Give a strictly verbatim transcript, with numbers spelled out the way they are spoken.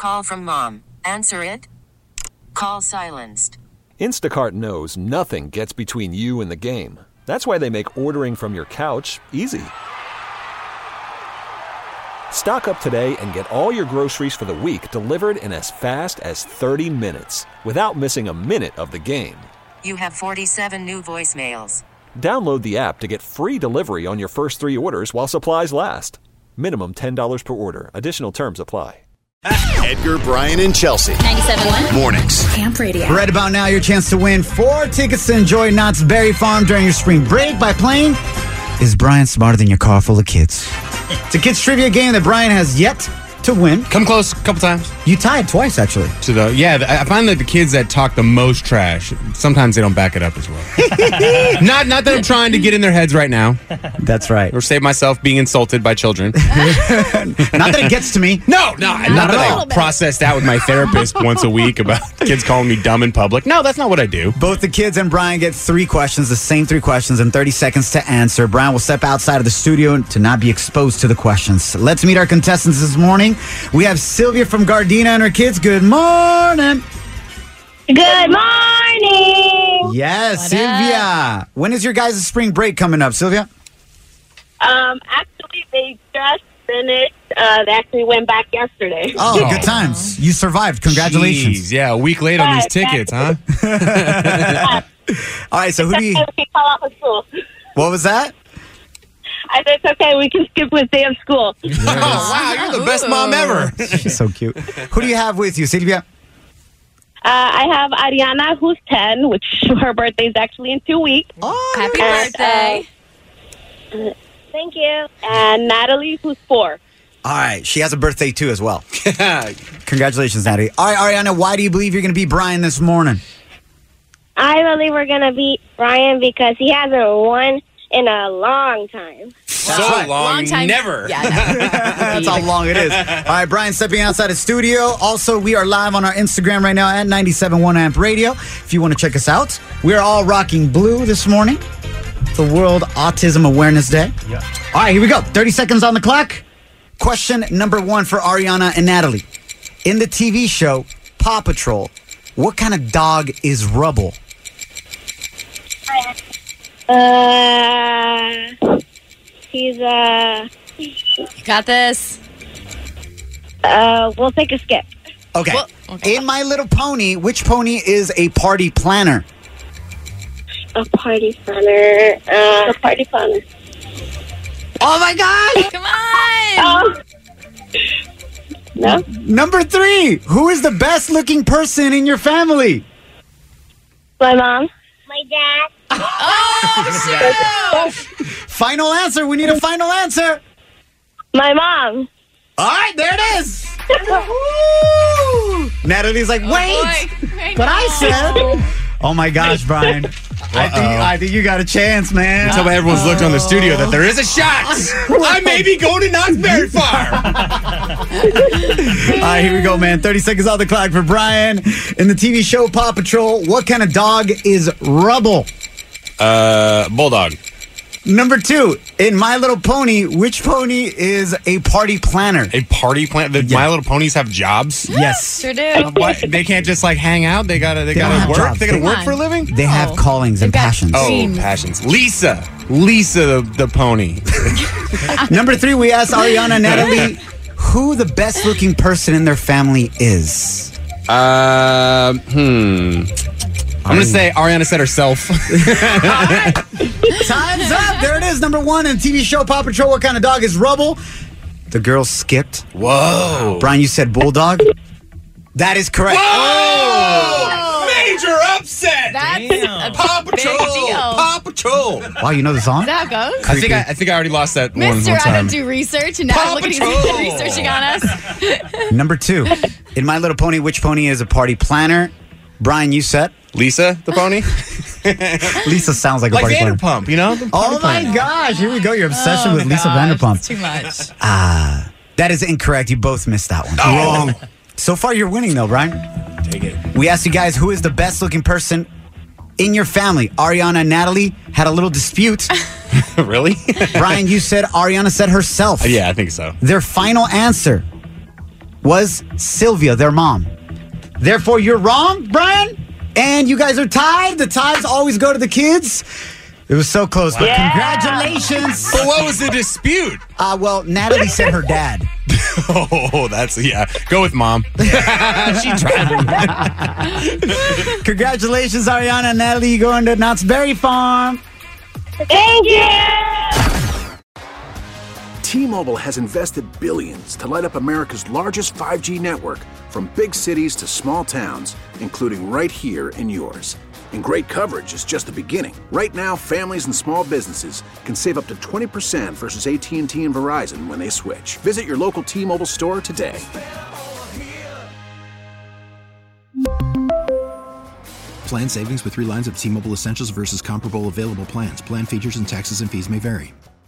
call from mom. Answer it. Call silenced. Instacart knows nothing gets between you and the game. That's why they make ordering from your couch easy. Stock up today and get all your groceries for the week delivered in as fast as thirty minutes without missing a minute of the game. You have forty-seven new voicemails. Download the app to get free delivery on your first three orders while supplies last. Minimum ten dollars per order. Additional terms apply. Edgar, Brian, and Chelsea. ninety-seven point one Mornings. Camp Radio. Right about now, your chance to win four tickets to enjoy Knott's Berry Farm during your spring break by playing Is Brian Smarter Than Your Car Full of Kids? It's a kids trivia game that Brian has yet to win. Come close a couple times. You tied twice, actually. To the yeah, I find that the kids that talk the most trash, sometimes they don't back it up as well. not not that I'm trying to get in their heads right now. That's right. Or save myself being insulted by children. Not that it gets to me. No, no, not, not that I process that with my therapist once a week about kids calling me dumb in public. No, that's not what I do. Both the kids and Brian get three questions, the same three questions, and thirty seconds to answer. Brian will step outside of the studio to not be exposed to the questions. Let's meet our contestants this morning. We have Sylvia from Gardena and her kids. Good morning. Good morning. Yes, What Sylvia. up? When is your guys' spring break coming up, Sylvia? Um, actually, they just finished. Uh, they actually went back yesterday. Oh, Oh. good times. You survived. Congratulations. Jeez, yeah, a week late on these Yeah, tickets, huh? All right, so who do you... We can call off of school. What was that? I said it's okay. We can skip a day of school. Oh, wow, you're the best mom ever. She's so cute. Who do you have with you, Sylvia? Uh, I have Ariana, who's ten, which her birthday is actually in two weeks. Oh, Happy And, birthday. uh, Thank you. And Natalie, who's four. all right. She has a birthday, too, as well. Congratulations, Natalie. All right, Ariana, why do you believe you're going to beat Brian this morning? I believe we're going to beat Brian because he hasn't won in a long time. So right. long, Long time. never. Yeah, no. That's how long it is. All right, Brian stepping outside the studio. Also, we are live on our Instagram right now at ninety-seven point one Amp Radio. If you want to check us out, we are all rocking blue this morning. It's the World Autism Awareness Day. Yeah. All right, here we go. thirty seconds on the clock. Question number one for Ariana and Natalie. In the T V show Paw Patrol, what kind of dog is Rubble? Uh, he's, uh, You got this. uh, we'll take a skip. Okay. Well, okay. In My Little Pony, which pony is a party planner? A party planner. Uh, a party planner. Oh, my God. Come on. Um, no? Number three, who is the best looking person in your family? My mom. My dad. Oh, shoot. Final answer. We need a final answer. My mom. All right, there it is. Woo! Natalie's like, wait, Boy. I but I know. said. Oh my gosh, Brian. I think, I think you got a chance, man. Tell me everyone's looked on the studio that there is a shot. I may be going to Knott's Berry Farm. All right, here we go, man. thirty seconds on the clock for Brian. In the T V show Paw Patrol, what kind of dog is Rubble? Uh, bulldog. Number two, in My Little Pony, which pony is a party planner? A party plan. The Yeah. My Little Ponies have jobs. Yes. Sure do. Why, they can't just like hang out. They gotta. They, They don't gotta have work. jobs. They gotta They- work for a living. They have Oh. callings and They've got- passions. Oh, Dreams. passions. Lisa. Lisa, the, the pony. Number three, we asked Ariana and Natalie who the best looking person in their family is. Uh, hmm. I'm gonna say Ariana said herself. Time's up. There it is. Number one in T V show Paw Patrol. What kind of dog is Rubble? The girls skipped. Whoa. Brian, you said bulldog. That is correct. Whoa! Major upset. That's a Paw big Patrol. deal. Paw Patrol. Wow, you know the song? Is that how it goes? I think I, I think I already lost that one, Mister one I time. don't do research, and now Paw look at Patrol. he's researching on us. Number two, in My Little Pony, which pony is a party planner? Brian, you said. Lisa, the pony. Lisa sounds like a Like party planner. Vanderpump, you know. The party Oh my planner. gosh! Here we go. Your obsession Oh, with Lisa gosh, Vanderpump. it's too much. Ah, that is incorrect. You both missed that one. Wrong. So far, you're winning though, Brian. Take it. We asked you guys who is the best looking person in your family. Ariana and Natalie had a little dispute. Really? Brian, you said Ariana said herself. Yeah, I think so. Their final answer was Sylvia, their mom. Therefore, you're wrong, Brian. And you guys are tied. The ties always go to the kids. It was so close, but Yeah. congratulations. But what was the dispute? Uh, well, Natalie said her dad. Oh, that's, yeah. Go with mom. She tried. Congratulations, Ariana and Natalie. You going to Knott's Berry Farm. Thank you. T-Mobile has invested billions to light up America's largest five G network, from big cities to small towns, including right here in yours. And great coverage is just the beginning. Right now, families and small businesses can save up to twenty percent versus A T and T and Verizon when they switch. Visit your local T-Mobile store today. Plan savings with three lines of T-Mobile Essentials versus comparable available plans. Plan features and taxes and fees may vary.